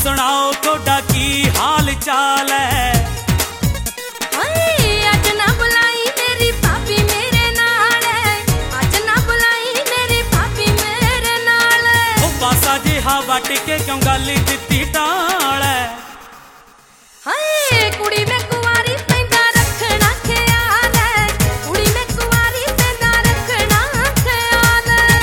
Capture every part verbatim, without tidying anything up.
सुनाओ थोड़ा की हाल चाल है। अज ना बुलाई मेरी भाभी मेरे नाल है, अज ना बुलाई मेरी भाभी मेरे नाल है। ओ पासा जिहा वट के क्यों गल दित्ती टाल है। हाय कुड़ी में कुंवारी पैंदा रखना ख्याल है, कुड़ी में कुंवारी पैंदा रखना ख्याल है।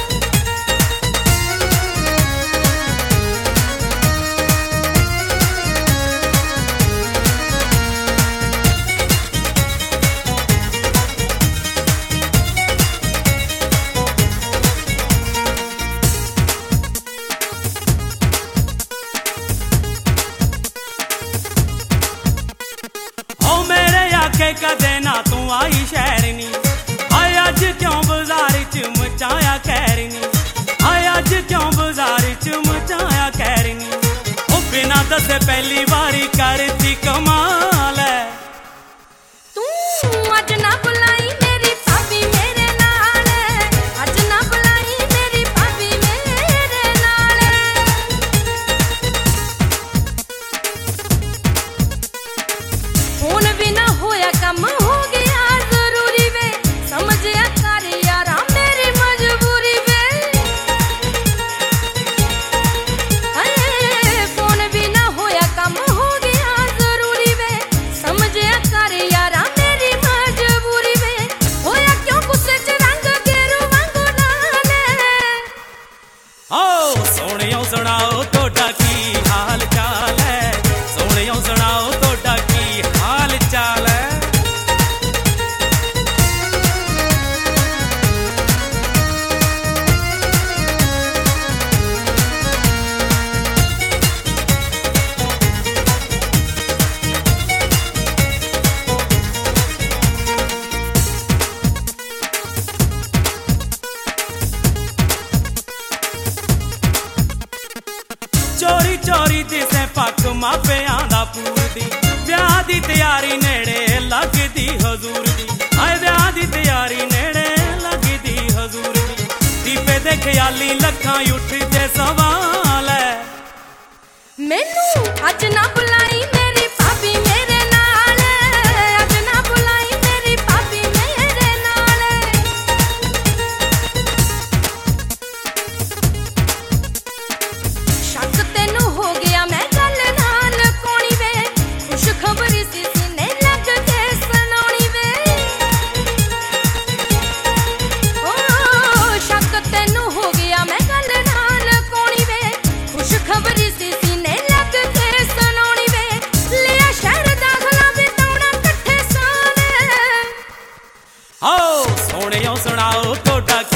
कदे ना तू आई शहरनी, आय अज क्यों बाजार च मचाया खैरनी, आय अज क्यों बाजार च मचाया खैरनी। ओ बिना दसे पहली बारी करती कमाल है। तू अज ना बुलाई मेरी भाभी मेरे नाल है, अज ना बुलाई मेरी भाभी मेरे नाल हुण भी ना होया कम हो गया जरूरी वे, समझिया कर यारा मेरी मजबूरी वे। अरे फोन भी ना होया कम हो गया जरूरी वे, समझिया कर यारा मेरी मजबूरी वे। होया क्यों गुस्से च रंग गेरू वांगू लाल है। ओ सोहणियों सुनाओ तोड़ा की हाल चाल है, सोहणियों सुनाओ तोड़ा की हाल चाल है। चोरी चोरी दिसे पक मापियां दा पूरदी, ब्याह दी तैयारी नेड़े लगदी हजूर दी, हाय ब्याह दी तैयारी नेड़े लगदी हजूर दी। दीपे दे ख्याली लखां उठदे सवाल है। मैनू अज ना बुलाई मेरी भाभी मेरे नाल है, अज ना बुलाई मेरी भाभी मेरे नाल है। शक तेनू हो गया मैं गल नाल कोनी वे, खुश खबरी सी सीने लग के सुनानी वे। ओ शक तेनू हो गया मैं गल नाल कोनी वे, खुश खबरी सी सीने लग के सुनानी वे। लिया शहर दाखला बिताउणा कट्ठे साल है। आओ सोहणियों सुनाओ तोड़ा